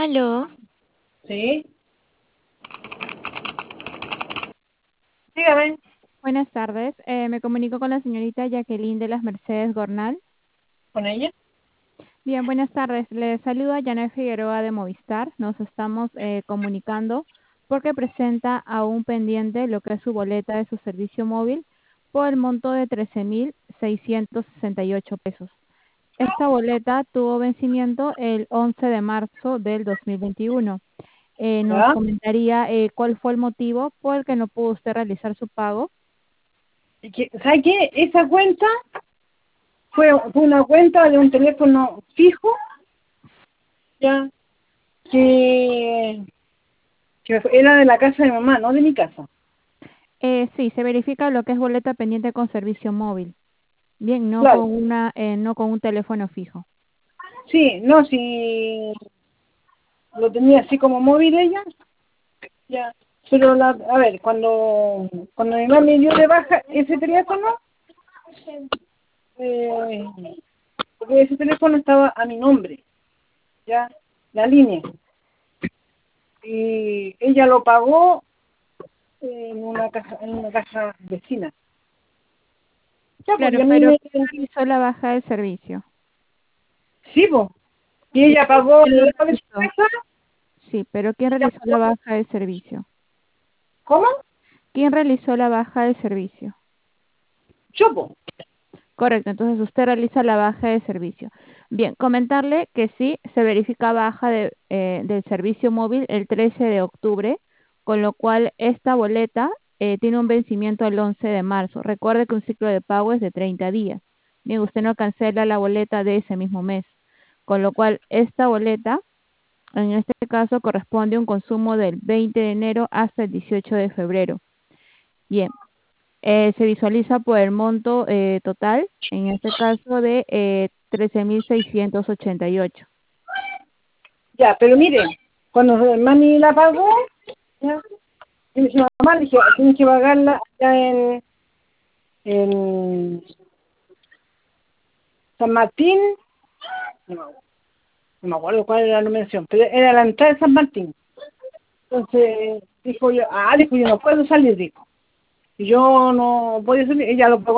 Aló, Sí, dígame, Buenas tardes, me comunico con la señorita Jacqueline de las Mercedes Gornal. con ella. Bien, buenas tardes, le saluda Janet Figueroa de Movistar. Nos estamos comunicando porque presenta aún pendiente lo que es su boleta de su servicio móvil por el monto de 13.668 pesos. Esta boleta tuvo vencimiento el 11 de marzo del 2021. Nos ¿Ya? comentaría cuál fue el motivo por el que no pudo usted realizar su pago. ¿Sabe qué? Esa cuenta fue una cuenta de un teléfono fijo, ya, que, que era de la casa de mi mamá, no de mi casa. Sí, se verifica lo que es boleta pendiente con servicio móvil. Bien, Claro, no con un teléfono fijo. sí, no, si lo tenía así como móvil ella, ya. Pero, a ver, cuando mi mamá me dio de baja ese teléfono, eh, porque ese teléfono estaba a mi nombre, ya, la línea. Y ella lo pagó en una casa vecina. Ya, pues, y Claro, a mí pero me... ¿quién realizó la baja del servicio? Sí, pues. Y Sí, ella pero pagó ¿quién lo la de su realizó? casa, Sí, pero ¿quién ella realizó la pagó... baja del servicio? ¿Cómo? ¿Quién realizó la baja del servicio? Yo, pues. Correcto, entonces usted realiza la baja de servicio. Bien, comentarle que sí, se verifica baja del servicio móvil el 13 de octubre, con lo cual esta boleta tiene un vencimiento el 11 de marzo. Recuerde que un ciclo de pago es de 30 días. Bien, usted no cancela la boleta de ese mismo mes, con lo cual esta boleta, en este caso, corresponde a un consumo del 20 de enero hasta el 18 de febrero. Bien, se visualiza por el monto total, en este caso de 13.688. Ya, pero mire, cuando mami la pagó, ya, yo le dije a mamá, le dije, tienes que pagarla allá en San Martín, no, no me acuerdo cuál era la numeración, pero era la entrada de San Martín. Entonces, dijo yo no puedo salir, dijo. Y yo no podía salir, ella lo pagó